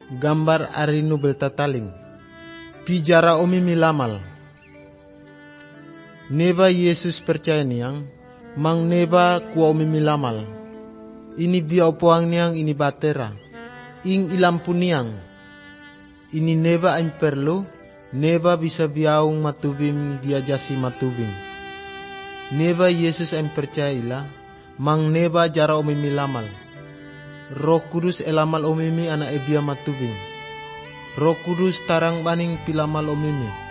Gambar ari nu beltataling. Pijara omimi lamal. Neba Yesus percaya niang, mang neba kuwa omimi lamal. Ini bia opoang niang ini batera. Ing ilampu niang. Ini neba ain perlu, neba bisa biaung matubim diajasi matubim. Neba Yesus ain percaya ila, mang neba jara omimi lamal. Roh Kudus elamal omimi anak ebia matubing. Roh Kudus tarang baning pilamal omimi.